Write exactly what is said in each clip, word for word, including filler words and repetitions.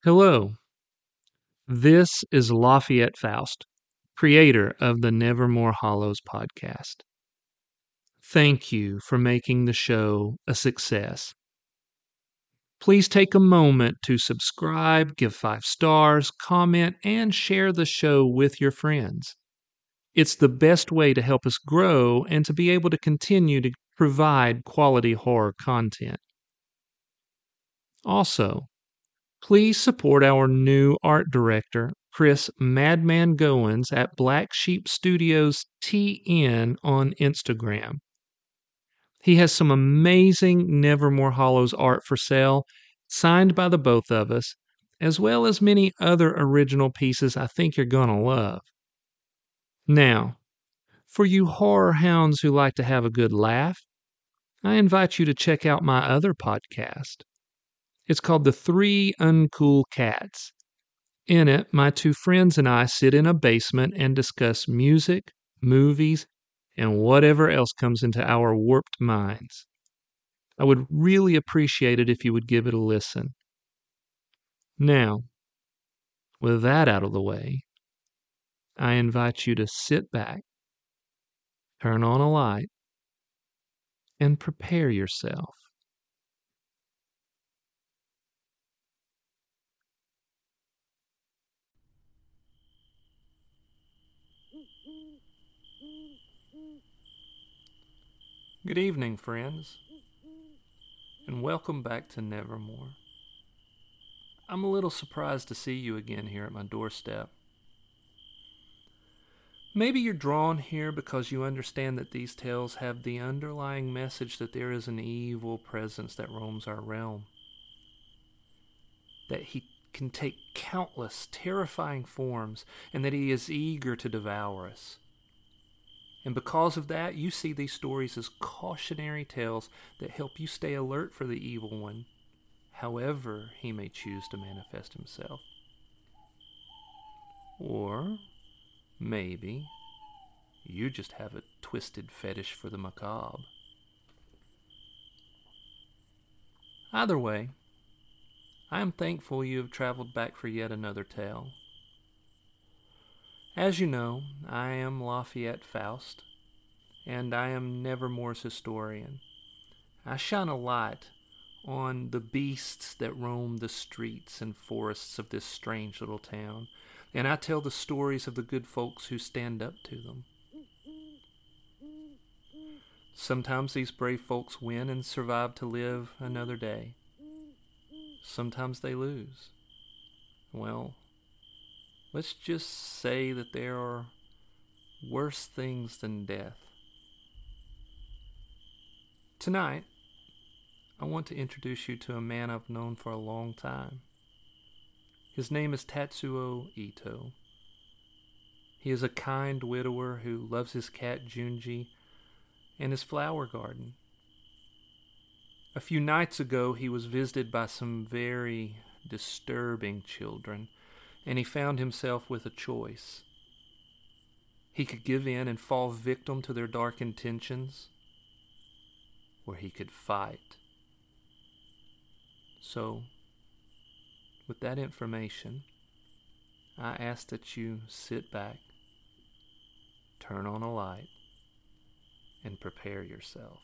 Hello, this is Lafayette Faust, creator of the Nevermore Hollows podcast. Thank you for making the show a success. Please take a moment to subscribe, give five stars, comment, and share the show with your friends. It's the best way to help us grow and to be able to continue to provide quality horror content. Also, please support our new art director, Chris Madman Goins at Black Sheep Studios T N on Instagram. He has some amazing Nevermore Hollows art for sale, signed by the both of us, as well as many other original pieces I think you're going to love. Now, for you horror hounds who like to have a good laugh, I invite you to check out my other podcast. It's called The Three Uncool Cats. In it, my two friends and I sit in a basement and discuss music, movies, and whatever else comes into our warped minds. I would really appreciate it if you would give it a listen. Now, with that out of the way, I invite you to sit back, turn on a light, and prepare yourself. Good evening, friends, and welcome back to Nevermore. I'm a little surprised to see you again here at my doorstep. Maybe you're drawn here because you understand that these tales have the underlying message that there is an evil presence that roams our realm, that he can take countless terrifying forms, and that he is eager to devour us. And because of that, you see these stories as cautionary tales that help you stay alert for the evil one, however he may choose to manifest himself. Or maybe you just have a twisted fetish for the macabre. Either way, I am thankful you have traveled back for yet another tale. As you know, I am Lafayette Faust, and I am Nevermore's historian. I shine a light on the beasts that roam the streets and forests of this strange little town, and I tell the stories of the good folks who stand up to them. Sometimes these brave folks win and survive to live another day. Sometimes they lose. Well, let's just say that there are worse things than death. Tonight, I want to introduce you to a man I've known for a long time. His name is Tatsuo Ito. He is a kind widower who loves his cat Junji and his flower garden. A few nights ago, he was visited by some very disturbing children, and he found himself with a choice. He could give in and fall victim to their dark intentions, or he could fight. So, with that information, I ask that you sit back, turn on a light, and prepare yourself.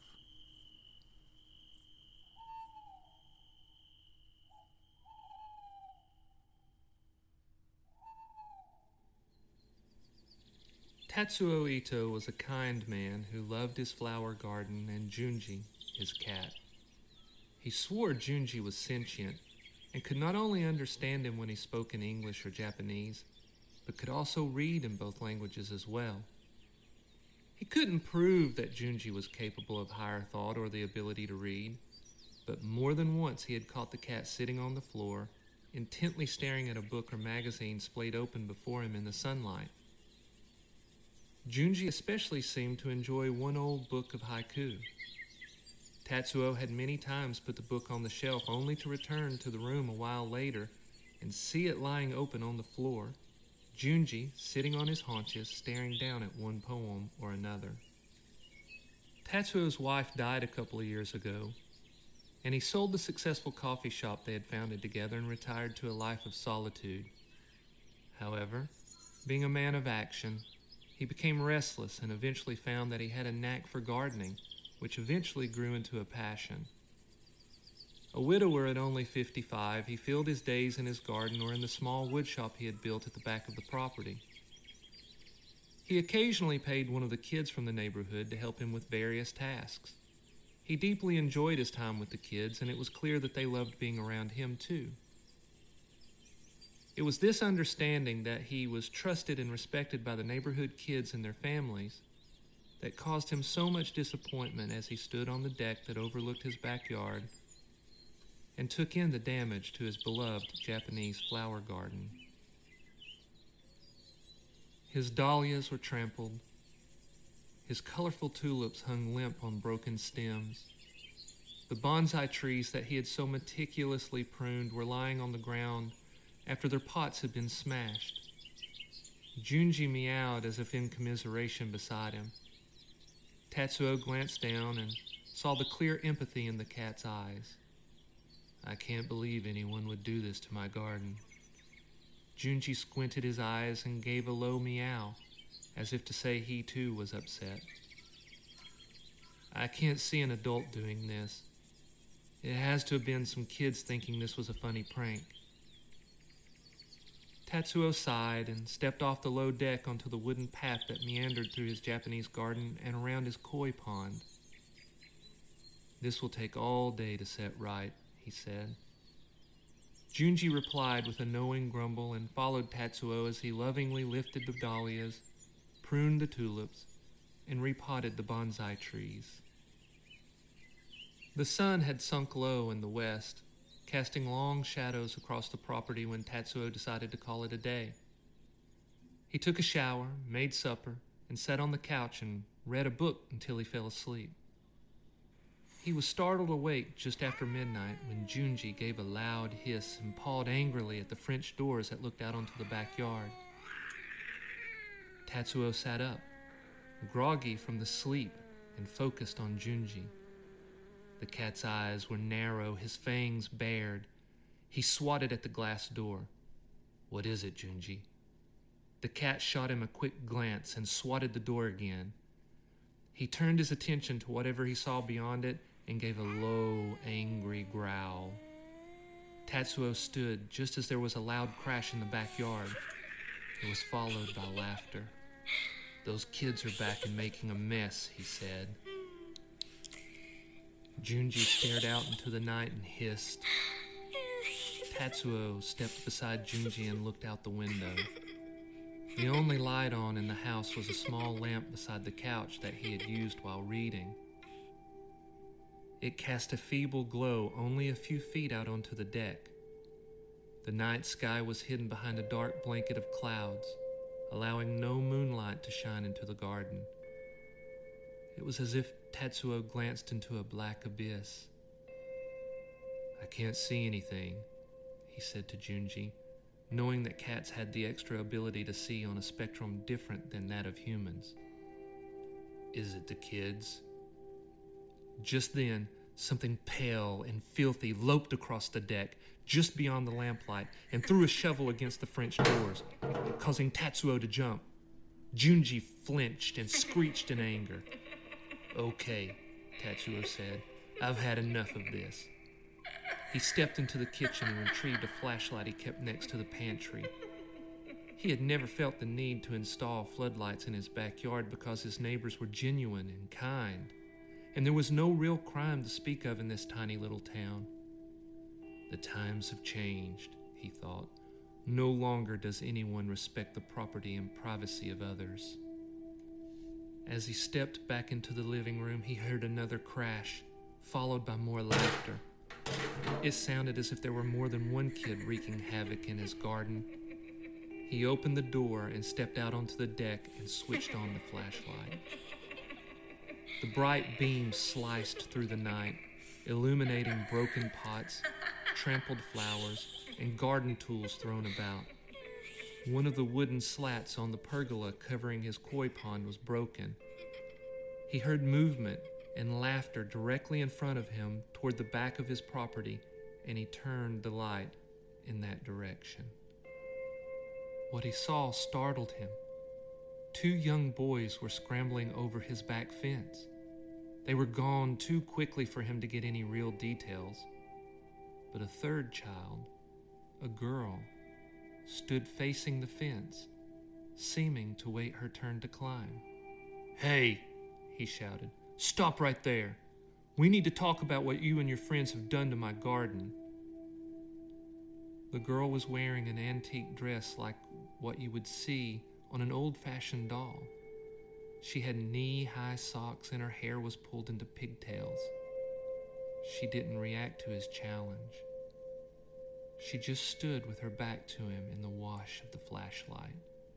Tatsuo Ito was a kind man who loved his flower garden and Junji, his cat. He swore Junji was sentient and could not only understand him when he spoke in English or Japanese, but could also read in both languages as well. He couldn't prove that Junji was capable of higher thought or the ability to read, but more than once he had caught the cat sitting on the floor, intently staring at a book or magazine splayed open before him in the sunlight. Junji especially seemed to enjoy one old book of haiku. Tatsuo had many times put the book on the shelf only to return to the room a while later and see it lying open on the floor, Junji sitting on his haunches staring down at one poem or another. Tatsuo's wife died a couple of years ago, and he sold the successful coffee shop they had founded together and retired to a life of solitude. However, being a man of action, he became restless and eventually found that he had a knack for gardening, which eventually grew into a passion. A widower at only fifty-five, he filled his days in his garden or in the small woodshop he had built at the back of the property. He occasionally paid one of the kids from the neighborhood to help him with various tasks. He deeply enjoyed his time with the kids, and it was clear that they loved being around him too. It was this understanding that he was trusted and respected by the neighborhood kids and their families that caused him so much disappointment as he stood on the deck that overlooked his backyard and took in the damage to his beloved Japanese flower garden. His dahlias were trampled. His colorful tulips hung limp on broken stems. The bonsai trees that he had so meticulously pruned were lying on the ground after their pots had been smashed. Junji meowed as if in commiseration beside him. Tatsuo glanced down and saw the clear empathy in the cat's eyes. I can't believe anyone would do this to my garden. Junji squinted his eyes and gave a low meow, as if to say he too was upset. I can't see an adult doing this. It has to have been some kids thinking this was a funny prank. Tatsuo sighed and stepped off the low deck onto the wooden path that meandered through his Japanese garden and around his koi pond. This will take all day to set right, he said. Junji replied with a knowing grumble and followed Tatsuo as he lovingly lifted the dahlias, pruned the tulips, and repotted the bonsai trees. The sun had sunk low in the west, casting long shadows across the property when Tatsuo decided to call it a day. He took a shower, made supper, and sat on the couch and read a book until he fell asleep. He was startled awake just after midnight when Junji gave a loud hiss and pawed angrily at the French doors that looked out onto the backyard. Tatsuo sat up, groggy from the sleep, and focused on Junji. The cat's eyes were narrow, his fangs bared. He swatted at the glass door. What is it, Junji? The cat shot him a quick glance and swatted the door again. He turned his attention to whatever he saw beyond it and gave a low, angry growl. Tatsuo stood just as there was a loud crash in the backyard. It was followed by laughter. Those kids are back and making a mess, he said. Junji stared out into the night and hissed. Tatsuo stepped beside Junji and looked out the window. The only light on in the house was a small lamp beside the couch that he had used while reading. It cast a feeble glow only a few feet out onto the deck. The night sky was hidden behind a dark blanket of clouds, allowing no moonlight to shine into the garden. It was as if Tatsuo glanced into a black abyss. I can't see anything, he said to Junji, knowing that cats had the extra ability to see on a spectrum different than that of humans. Is it the kids? Just then, something pale and filthy loped across the deck just beyond the lamplight and threw a shovel against the French doors, causing Tatsuo to jump. Junji flinched and screeched in anger. Okay, Tatsuo said. I've had enough of this. He stepped into the kitchen and retrieved a flashlight he kept next to the pantry. He had never felt the need to install floodlights in his backyard because his neighbors were genuine and kind, and there was no real crime to speak of in this tiny little town. The times have changed, he thought. No longer does anyone respect the property and privacy of others. As he stepped back into the living room, he heard another crash, followed by more laughter. It sounded as if there were more than one kid wreaking havoc in his garden. He opened the door and stepped out onto the deck and switched on the flashlight. The bright beam sliced through the night, illuminating broken pots, trampled flowers, and garden tools thrown about. One of the wooden slats on the pergola covering his koi pond was broken. He heard movement and laughter directly in front of him toward the back of his property, and he turned the light in that direction. What he saw startled him. Two young boys were scrambling over his back fence. They were gone too quickly for him to get any real details. But a third child, a girl, stood facing the fence, seeming to wait her turn to climb. "Hey," he shouted, "stop right there. We need to talk about what you and your friends have done to my garden." The girl was wearing an antique dress like what you would see on an old-fashioned doll. She had knee-high socks and her hair was pulled into pigtails. She didn't react to his challenge. She just stood with her back to him in the wash of the flashlight.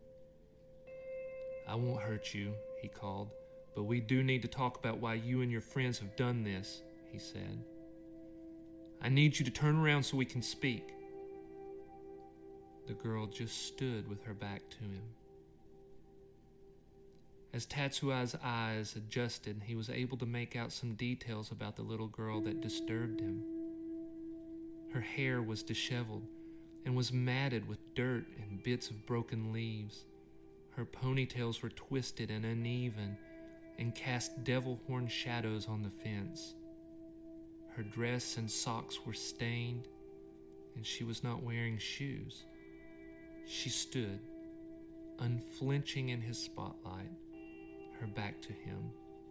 "I won't hurt you," he called, "but we do need to talk about why you and your friends have done this," he said. "I need you to turn around so we can speak." The girl just stood with her back to him. As Tatsuo's eyes adjusted, he was able to make out some details about the little girl that disturbed him. Her hair was disheveled and was matted with dirt and bits of broken leaves. Her ponytails were twisted and uneven and cast devil horn shadows on the fence. Her dress and socks were stained, and she was not wearing shoes. She stood, unflinching in his spotlight, her back to him.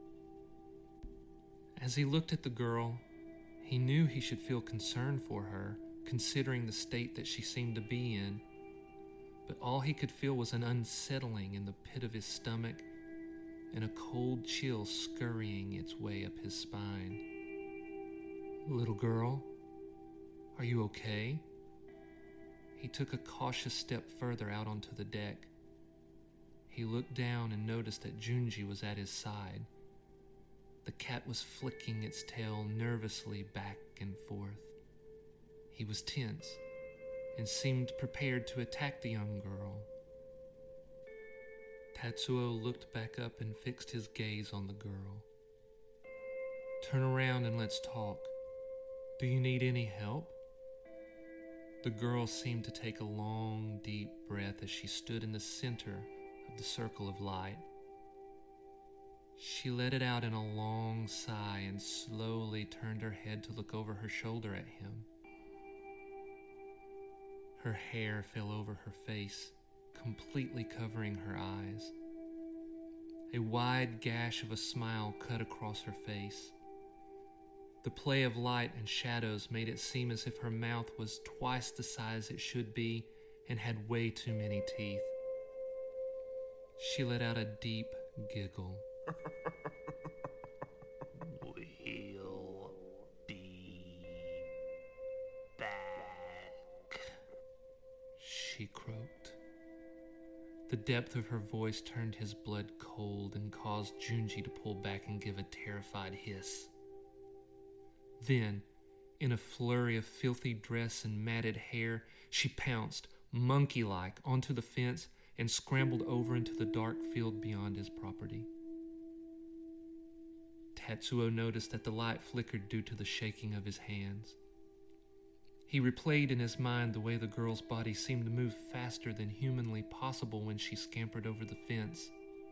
As he looked at the girl, he knew he should feel concern for her, considering the state that she seemed to be in. But all he could feel was an unsettling in the pit of his stomach and a cold chill scurrying its way up his spine. "Little girl, are you okay?" He took a cautious step further out onto the deck. He looked down and noticed that Junji was at his side. The cat was flicking its tail nervously back and forth. He was tense and seemed prepared to attack the young girl. Tatsuo looked back up and fixed his gaze on the girl. "Turn around and let's talk. Do you need any help?" The girl seemed to take a long, deep breath as she stood in the center of the circle of light. She let it out in a long sigh and slowly turned her head to look over her shoulder at him. Her hair fell over her face, completely covering her eyes. A wide gash of a smile cut across her face. The play of light and shadows made it seem as if her mouth was twice the size it should be and had way too many teeth. She let out a deep giggle. "We'll be back," she croaked. The depth of her voice turned his blood cold and caused Junji to pull back and give a terrified hiss. Then, in a flurry of filthy dress and matted hair, she pounced, monkey-like, onto the fence and scrambled over into the dark field beyond his property. Tatsuo noticed that the light flickered due to the shaking of his hands. He replayed in his mind the way the girl's body seemed to move faster than humanly possible when she scampered over the fence.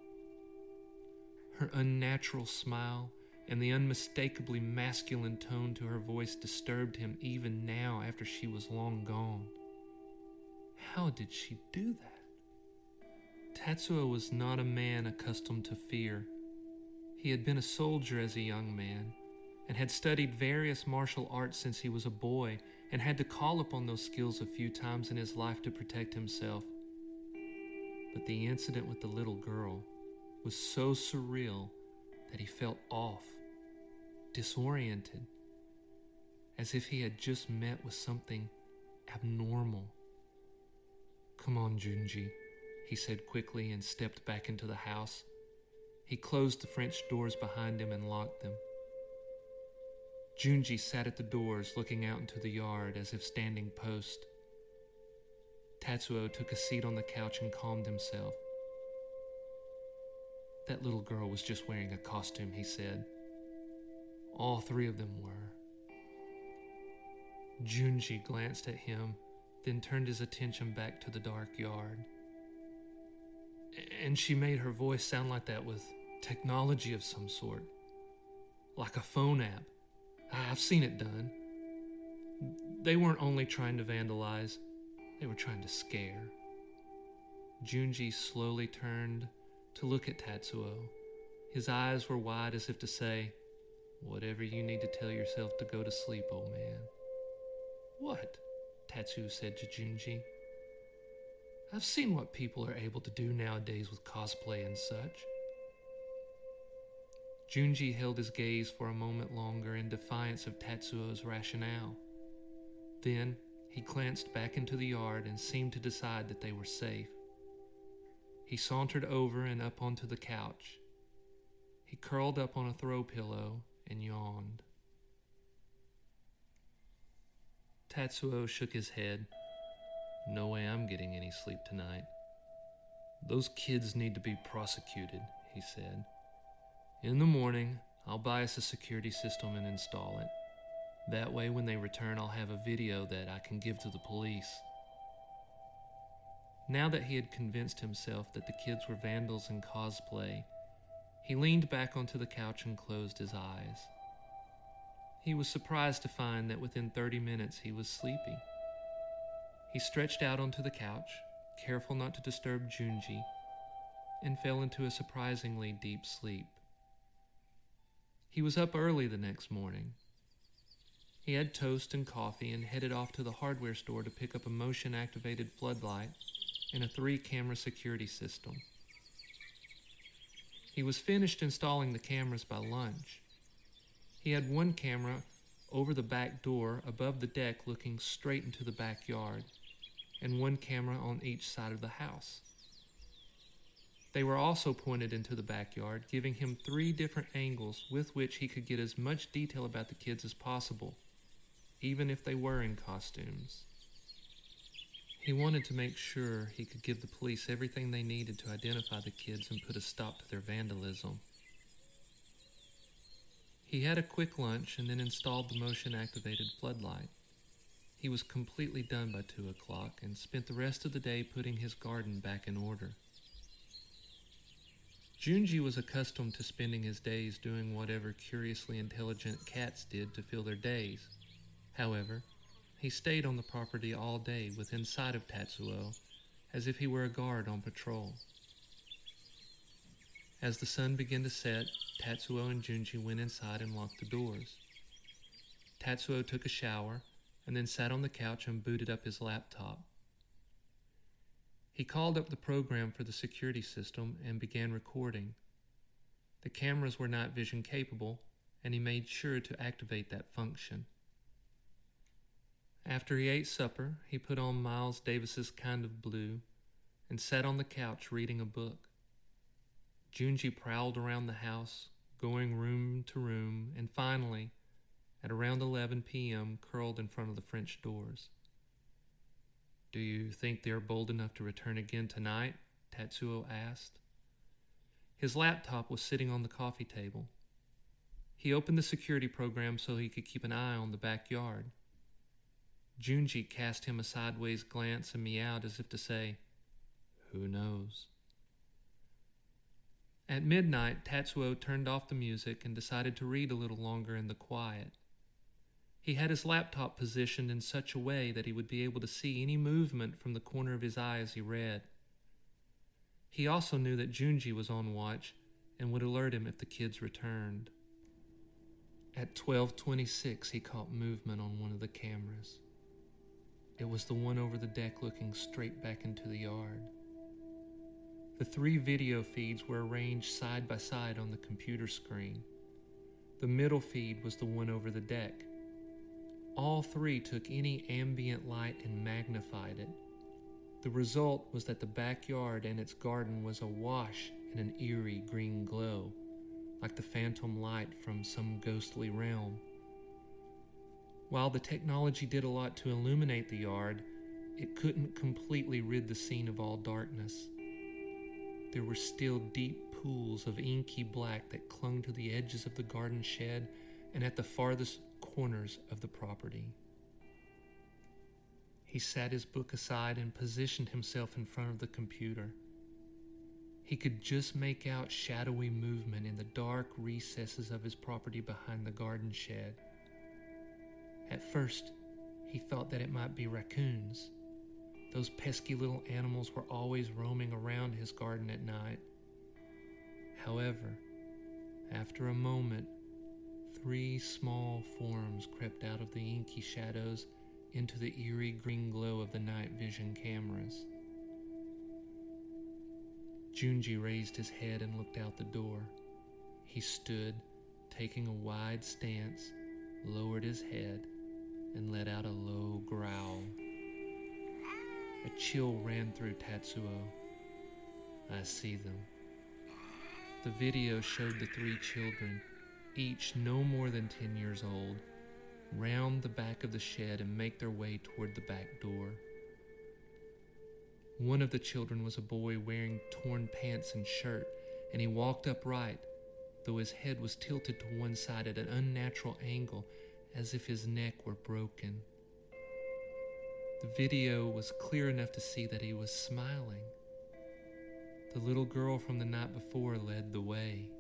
Her unnatural smile and the unmistakably masculine tone to her voice disturbed him even now after she was long gone. How did she do that? Tatsuo was not a man accustomed to fear. He had been a soldier as a young man, and had studied various martial arts since he was a boy, and had to call upon those skills a few times in his life to protect himself. But the incident with the little girl was so surreal that he felt off, disoriented, as if he had just met with something abnormal. "Come on, Junji," he said quickly and stepped back into the house. He closed the French doors behind him and locked them. Junji sat at the doors looking out into the yard as if standing post. Tatsuo took a seat on the couch and calmed himself. "That little girl was just wearing a costume," he said. All three of them were. Junji glanced at him, then turned his attention back to the dark yard. And she made her voice sound like that with technology of some sort. Like a phone app. I've seen it done. They weren't only trying to vandalize, they were trying to scare. Junji slowly turned to look at Tatsuo. His eyes were wide as if to say, "Whatever you need to tell yourself to go to sleep, old man." "What?" Tatsuo said to Junji. "I've seen what people are able to do nowadays with cosplay and such." Junji held his gaze for a moment longer in defiance of Tatsuo's rationale. Then he glanced back into the yard and seemed to decide that they were safe. He sauntered over and up onto the couch. He curled up on a throw pillow and yawned. Tatsuo shook his head. "No way I'm getting any sleep tonight. Those kids need to be prosecuted," he said. "In the morning, I'll buy us a security system and install it. That way, when they return, I'll have a video that I can give to the police." Now that he had convinced himself that the kids were vandals in cosplay, he leaned back onto the couch and closed his eyes. He was surprised to find that within thirty minutes he was sleepy. He stretched out onto the couch, careful not to disturb Junji, and fell into a surprisingly deep sleep. He was up early the next morning. He had toast and coffee and headed off to the hardware store to pick up a motion-activated floodlight and a three-camera security system. He was finished installing the cameras by lunch. He had one camera over the back door above the deck looking straight into the backyard, and one camera on each side of the house. They were also pointed into the backyard, giving him three different angles with which he could get as much detail about the kids as possible, even if they were in costumes. He wanted to make sure he could give the police everything they needed to identify the kids and put a stop to their vandalism. He had a quick lunch and then installed the motion-activated floodlight. He was completely done by two o'clock and spent the rest of the day putting his garden back in order. Junji was accustomed to spending his days doing whatever curiously intelligent cats did to fill their days. However, he stayed on the property all day within sight of Tatsuo, as if he were a guard on patrol. As the sun began to set, Tatsuo and Junji went inside and locked the doors. Tatsuo took a shower and then sat on the couch and booted up his laptop. He called up the program for the security system and began recording. The cameras were night vision capable, and he made sure to activate that function. After he ate supper, he put on Miles Davis's Kind of Blue and sat on the couch reading a book. Junji prowled around the house, going room to room, and finally, at around eleven p.m., curled in front of the French doors. "Do you think they're bold enough to return again tonight?" Tatsuo asked. His laptop was sitting on the coffee table. He opened the security program so he could keep an eye on the backyard. Junji cast him a sideways glance and meowed as if to say, "Who knows?" At midnight, Tatsuo turned off the music and decided to read a little longer in the quiet. He had his laptop positioned in such a way that he would be able to see any movement from the corner of his eye as he read. He also knew that Junji was on watch and would alert him if the kids returned. At twelve twenty-six, he caught movement on one of the cameras. It was the one over the deck looking straight back into the yard. The three video feeds were arranged side by side on the computer screen. The middle feed was the one over the deck. All three took any ambient light and magnified it. The result was that the backyard and its garden was awash in an eerie green glow, like the phantom light from some ghostly realm. While the technology did a lot to illuminate the yard, it couldn't completely rid the scene of all darkness. There were still deep pools of inky black that clung to the edges of the garden shed and at the farthest corners of the property. He sat his book aside and positioned himself in front of the computer. He could just make out shadowy movement in the dark recesses of his property behind the garden shed. At first, he thought that it might be raccoons. Those pesky little animals were always roaming around his garden at night. However, after a moment, three small forms crept out of the inky shadows into the eerie green glow of the night vision cameras. Junji raised his head and looked out the door. He stood, taking a wide stance, lowered his head, and let out a low growl. A chill ran through Tatsuo. I see them. The video showed the three children, each no more than ten years old, round the back of the shed and make their way toward the back door. One of the children was a boy wearing torn pants and shirt, and he walked upright, though his head was tilted to one side at an unnatural angle, as if his neck were broken. The video was clear enough to see that he was smiling. The little girl from the night before led the way.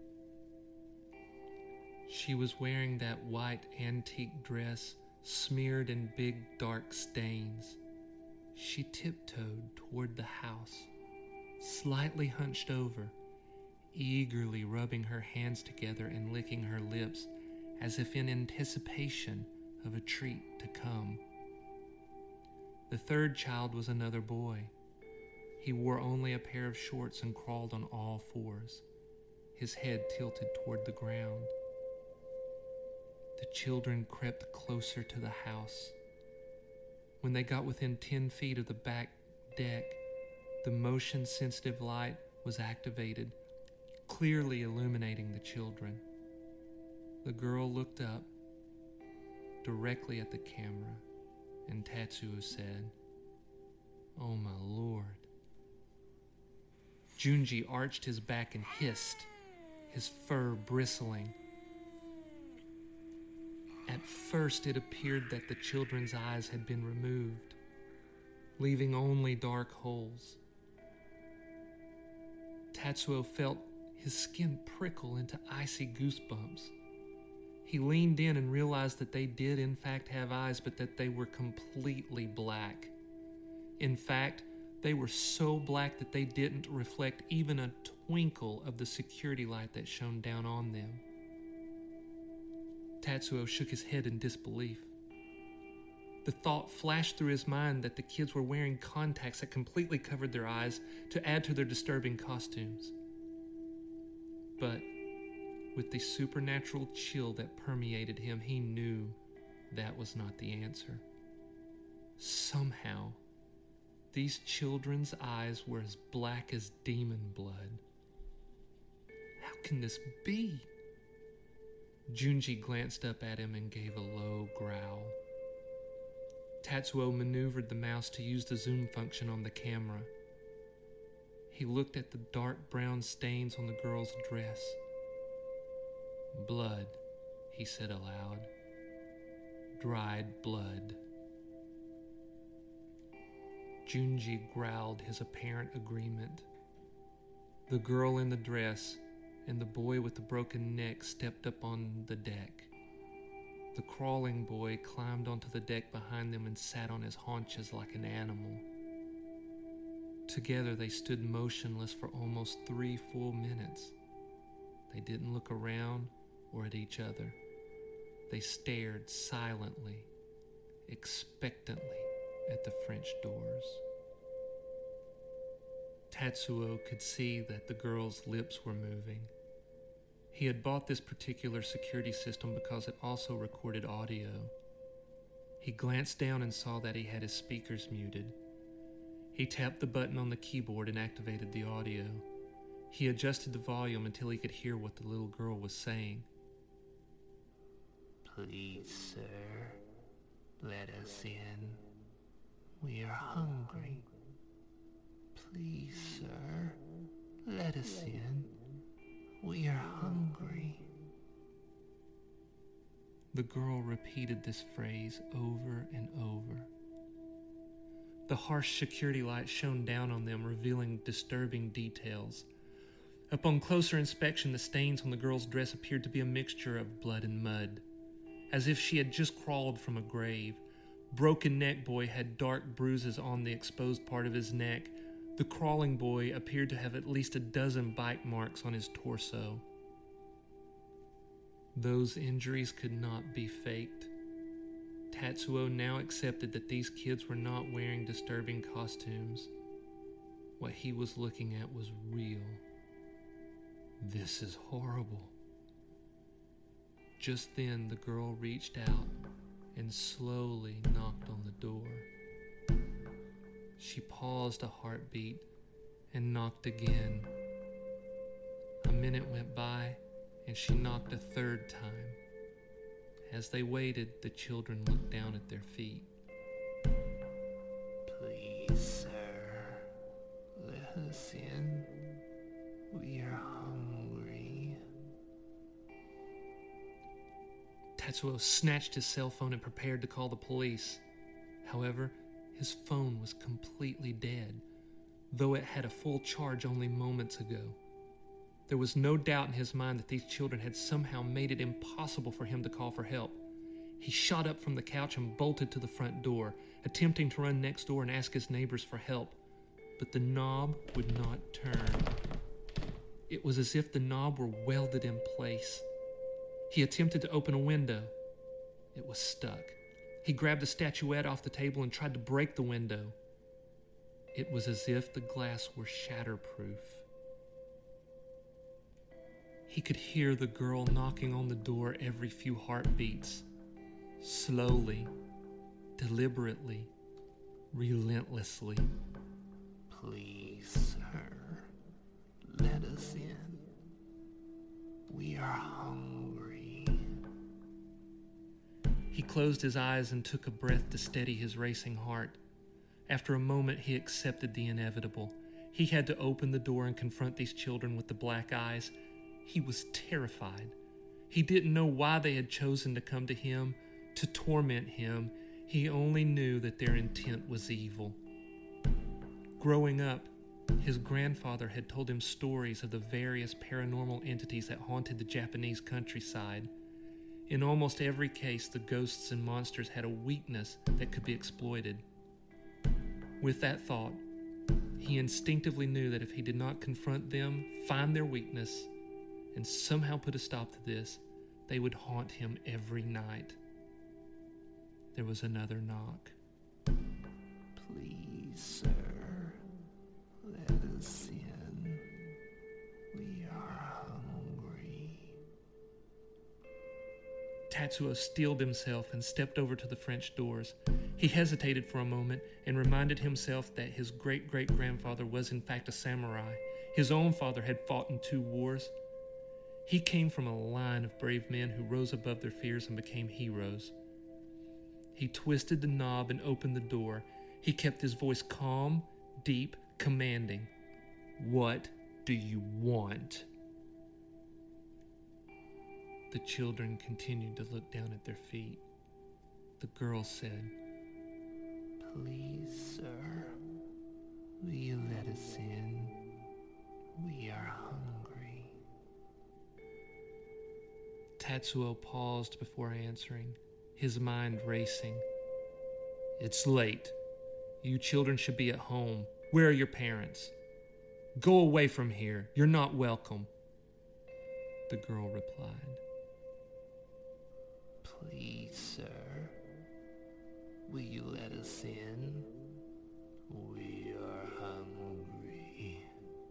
She was wearing that white antique dress smeared in big dark stains. She tiptoed toward the house, slightly hunched over, eagerly rubbing her hands together and licking her lips as if in anticipation of a treat to come. The third child was another boy. He wore only a pair of shorts and crawled on all fours, his head tilted toward the ground. The children crept closer to the house. When they got within ten feet of the back deck, the motion-sensitive light was activated, clearly illuminating the children. The girl looked up, directly at the camera, and Tatsuo said, "Oh my lord." Junji arched his back and hissed, his fur bristling. At first it appeared that the children's eyes had been removed, leaving only dark holes. Tatsuo felt his skin prickle into icy goosebumps. He leaned in and realized that they did in fact have eyes, but that they were completely black. In fact, they were so black that they didn't reflect even a twinkle of the security light that shone down on them. Tatsuo shook his head in disbelief. The thought flashed through his mind that the kids were wearing contacts that completely covered their eyes to add to their disturbing costumes. But with the supernatural chill that permeated him, he knew that was not the answer. Somehow, these children's eyes were as black as demon blood. How can this be? Junji glanced up at him and gave a low growl. Tatsuo maneuvered the mouse to use the zoom function on the camera. He looked at the dark brown stains on the girl's dress. "Blood," he said aloud. "Dried blood." Junji growled his apparent agreement. The girl in the dress and the boy with the broken neck stepped up on the deck. The crawling boy climbed onto the deck behind them and sat on his haunches like an animal. Together they stood motionless for almost three full minutes. They didn't look around or at each other. They stared silently, expectantly at the French doors. Tatsuo could see that the girl's lips were moving. He had bought this particular security system because it also recorded audio. He glanced down and saw that he had his speakers muted. He tapped the button on the keyboard and activated the audio. He adjusted the volume until he could hear what the little girl was saying. "Please, sir, let us in. We are hungry. Please, sir, let us in. We are hungry." The girl repeated this phrase over and over. The harsh security light shone down on them, revealing disturbing details. Upon closer inspection, the stains on the girl's dress appeared to be a mixture of blood and mud, as if she had just crawled from a grave. Broken Neck Boy had dark bruises on the exposed part of his neck. The Crawling Boy appeared to have at least a dozen bite marks on his torso. Those injuries could not be faked. Tatsuo now accepted that these kids were not wearing disturbing costumes. What he was looking at was real. This is horrible. Just then, the girl reached out and slowly knocked on the door. She paused a heartbeat and knocked again. A minute went by, and she knocked a third time. As they waited, the children looked down at their feet. Please, sir, let us in. We are hungry. Tatsuo snatched his cell phone and prepared to call the police. However, his phone was completely dead, though it had a full charge only moments ago. There was no doubt in his mind that these children had somehow made it impossible for him to call for help. He shot up from the couch and bolted to the front door, attempting to run next door and ask his neighbors for help. But the knob would not turn. It was as if the knob were welded in place. He attempted to open a window. It was stuck. He grabbed a statuette off the table and tried to break the window. It was as if the glass were shatterproof. He could hear the girl knocking on the door every few heartbeats. Slowly, deliberately, relentlessly. Please, sir, let us in. We are hungry. He closed his eyes and took a breath to steady his racing heart. After a moment, he accepted the inevitable. He had to open the door and confront these children with the black eyes. He was terrified. He didn't know why they had chosen to come to him, to torment him. He only knew that their intent was evil. Growing up, his grandfather had told him stories of the various paranormal entities that haunted the Japanese countryside. In almost every case, the ghosts and monsters had a weakness that could be exploited. With that thought, he instinctively knew that if he did not confront them, find their weakness, and somehow put a stop to this, they would haunt him every night. There was another knock. Please, sir, let us in. We are hungry. Tatsuo steeled himself and stepped over to the French doors. He hesitated for a moment and reminded himself that his great-great-grandfather was in fact a samurai. His own father had fought in two wars. He came from a line of brave men who rose above their fears and became heroes. He twisted the knob and opened the door. He kept his voice calm, deep, commanding. What do you want? The children continued to look down at their feet. The girl said, Please, sir, will you let us in? We are hungry. Tatsuo paused before answering, his mind racing. It's late. You children should be at home. Where are your parents? Go away from here. You're not welcome. The girl replied. Please, sir, will you let us in? We are hungry.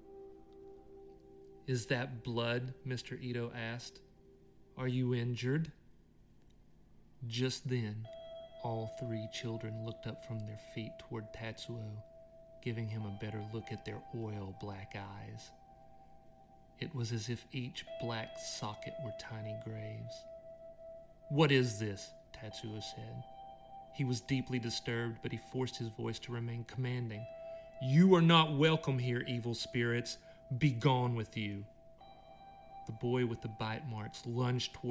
Is that blood? Mister Ito asked. Are you injured? Just then, all three children looked up from their feet toward Tatsuo, giving him a better look at their oil black eyes. It was as if each black socket were tiny graves. What is this? Tatsuo said. He was deeply disturbed, but he forced his voice to remain commanding. You are not welcome here, evil spirits. Be gone with you. The boy with the bite marks lunged toward him,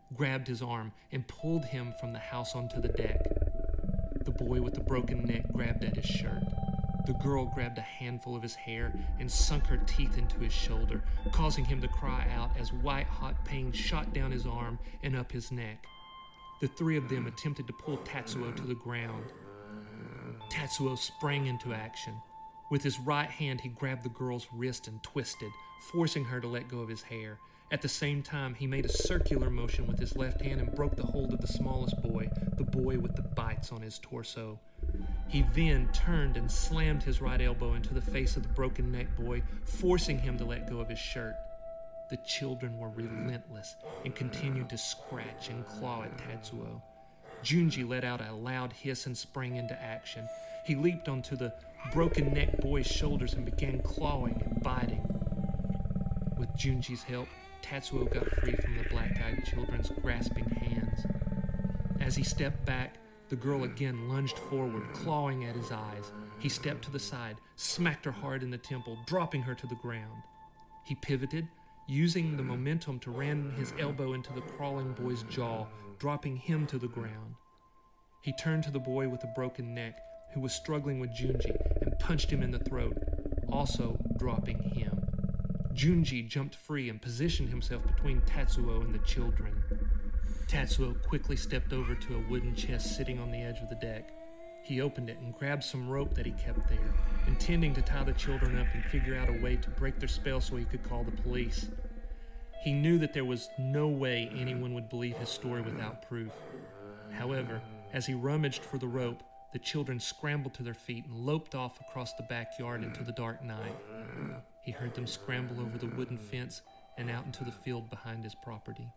grabbed his arm, and pulled him from the house onto the deck. The boy with the broken neck grabbed at his shirt. The girl grabbed a handful of his hair and sunk her teeth into his shoulder, causing him to cry out as white-hot pain shot down his arm and up his neck. The three of them attempted to pull Tatsuo to the ground. Tatsuo sprang into action. With his right hand, he grabbed the girl's wrist and twisted, forcing her to let go of his hair. At the same time, he made a circular motion with his left hand and broke the hold of the smallest boy, the boy with the bites on his torso. He then turned and slammed his right elbow into the face of the broken neck boy, forcing him to let go of his shirt. The children were relentless and continued to scratch and claw at Tatsuo. Junji let out a loud hiss and sprang into action. He leaped onto the broken neck boy's shoulders and began clawing and biting. With Junji's help, Tatsuo got free from the black-eyed children's grasping hands. As he stepped back, the girl again lunged forward, clawing at his eyes. He stepped to the side, smacked her hard in the temple, dropping her to the ground. He pivoted, using the momentum to ram his elbow into the crawling boy's jaw, dropping him to the ground. He turned to the boy with the broken neck, who was struggling with Junji, and punched him in the throat, also dropping him. Junji jumped free and positioned himself between Tatsuo and the children. Tatsuo quickly stepped over to a wooden chest sitting on the edge of the deck. He opened it and grabbed some rope that he kept there, intending to tie the children up and figure out a way to break their spell so he could call the police. He knew that there was no way anyone would believe his story without proof. However, as he rummaged for the rope, the children scrambled to their feet and loped off across the backyard into the dark night. He heard them scramble over the wooden fence and out into the field behind his property.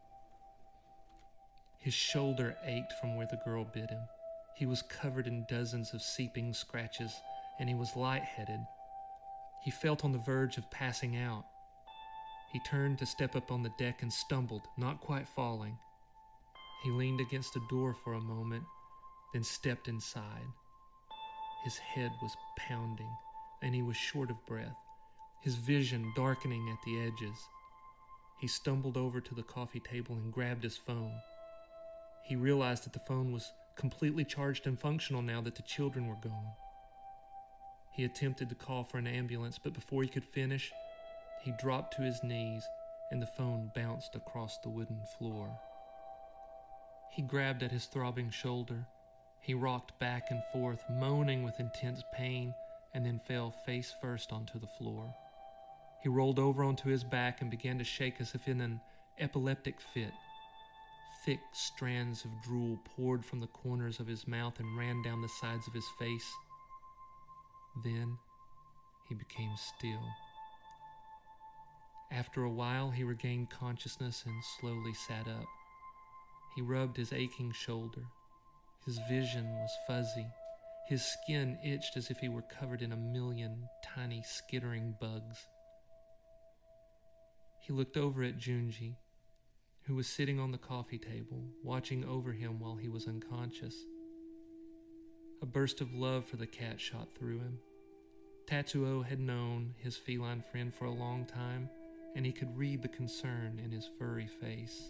His shoulder ached from where the girl bit him. He was covered in dozens of seeping scratches, and he was lightheaded. He felt on the verge of passing out. He turned to step up on the deck and stumbled, not quite falling. He leaned against a door for a moment, then stepped inside. His head was pounding, and he was short of breath, his vision darkening at the edges. He stumbled over to the coffee table and grabbed his phone. He realized that the phone was completely charged and functional now that the children were gone. He attempted to call for an ambulance, but before he could finish, he dropped to his knees and the phone bounced across the wooden floor. He grabbed at his throbbing shoulder. He rocked back and forth, moaning with intense pain, and then fell face first onto the floor. He rolled over onto his back and began to shake as if in an epileptic fit. Thick strands of drool poured from the corners of his mouth and ran down the sides of his face. Then he became still. After a while, he regained consciousness and slowly sat up. He rubbed his aching shoulder. His vision was fuzzy. His skin itched as if he were covered in a million tiny skittering bugs. He looked over at Junji, who was sitting on the coffee table, watching over him while he was unconscious. A burst of love for the cat shot through him. Tatsuo had known his feline friend for a long time, and he could read the concern in his furry face.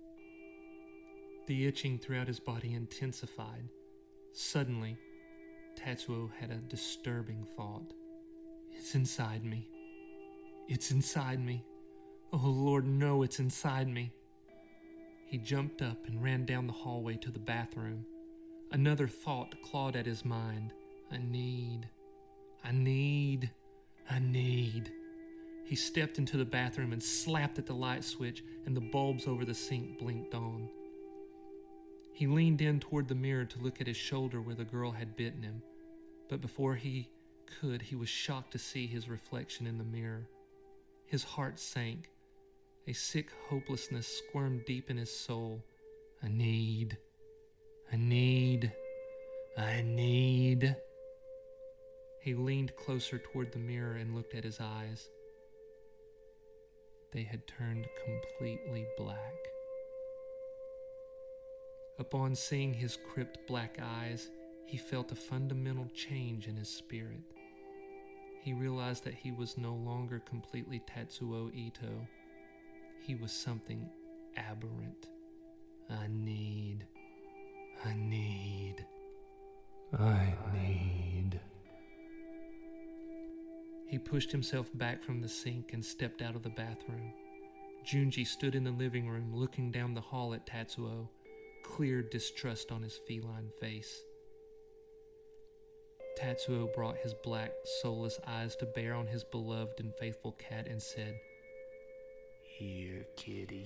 The itching throughout his body intensified. Suddenly, Tatsuo had a disturbing thought. It's inside me. It's inside me. Oh Lord, no, it's inside me. He jumped up and ran down the hallway to the bathroom. Another thought clawed at his mind. I need, I need, I need. He stepped into the bathroom and slapped at the light switch, and the bulbs over the sink blinked on. He leaned in toward the mirror to look at his shoulder where the girl had bitten him, but before he could, he was shocked to see his reflection in the mirror. His heart sank. A sick hopelessness squirmed deep in his soul. I need, I need, I need. He leaned closer toward the mirror and looked at his eyes. They had turned completely black. Upon seeing his crypt black eyes, he felt a fundamental change in his spirit. He realized that he was no longer completely Tatsuo Ito. He was something aberrant, I need, I need, I need. He pushed himself back from the sink and stepped out of the bathroom. Junji stood in the living room looking down the hall at Tatsuo, clear distrust on his feline face. Tatsuo brought his black, soulless eyes to bear on his beloved and faithful cat and said, Here, kitty.